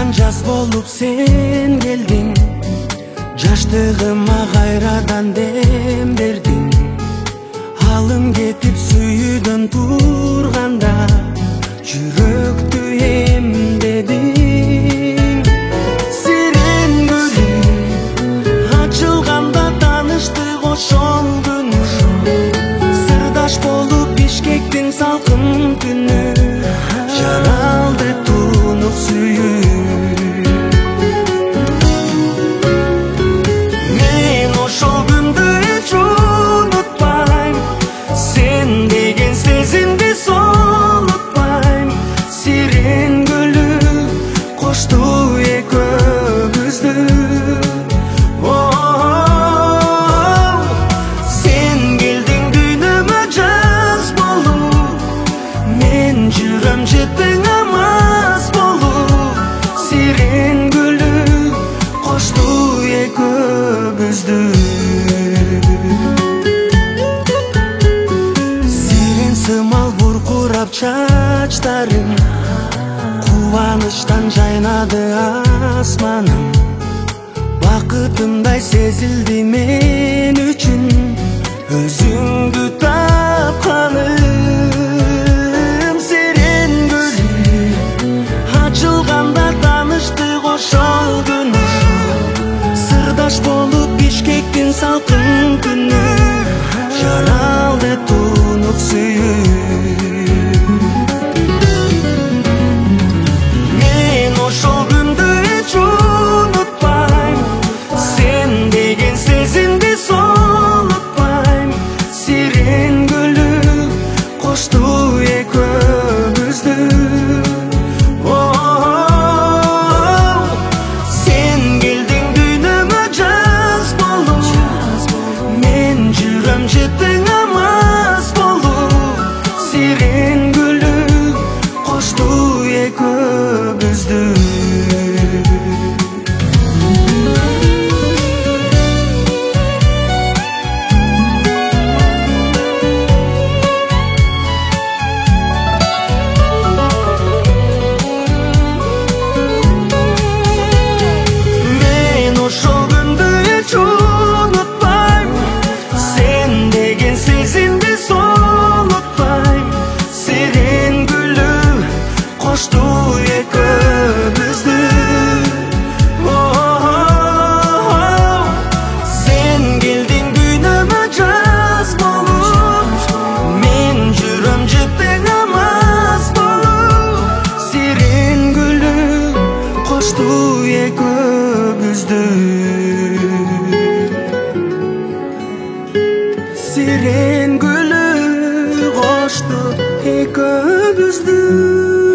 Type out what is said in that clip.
жаз болуп сен келдиң, жаштыгыма кайрадан дем бердиң. Алым кетип сүйүүдөн турганда жүрөктү эмдедиң. Сирен гүлү ачылганда таныштык ошол күнү, сырдаш болуп Бишкектин салкын күнү, жаралды тунук сүйүү. Мен ошол күндү эч унутпайм, сен деген сезимди солутпайм. Сирен гүлү кошту экөөбүздү. Сен келдиң дүйнөмө жаз болуп, мен жүрөм жеттиң амаз болуп. Сирен гүлү кошту экөөбүздү. Сирен сымал буркурап чачтарың, кубанычтан жайнады асманым. Бакытымдай сезилди мен үчүн өзүңдү тапканым. Сирен гүлү ачылганда таныштык ошол күнү, сырдаш болуп Бишкектин салкын күнү, жаралды тунук сүйүү. Мен ошол күндү эч унутпайм, сен деген сезимди солутпайм. Сирен гүлү кошту экөөбүздү. Сен келдиң дүйнөмө жаз болуп, мен жүрөм жеттиң амаз болуп. Сирен гүлү кошту экөөбүздү. Мен ошол күндү эч унутпайм, сен деген сезимди солутпайм. Сирен гүлү кошту экөөбүздү. Сен келдиң дүйнөмө жаз болуп, мен жүрөм жеттиң амаз болуп. Сирен гүлү кошту экөөбүздү. Сирен гүлү кошту экөөбүздү.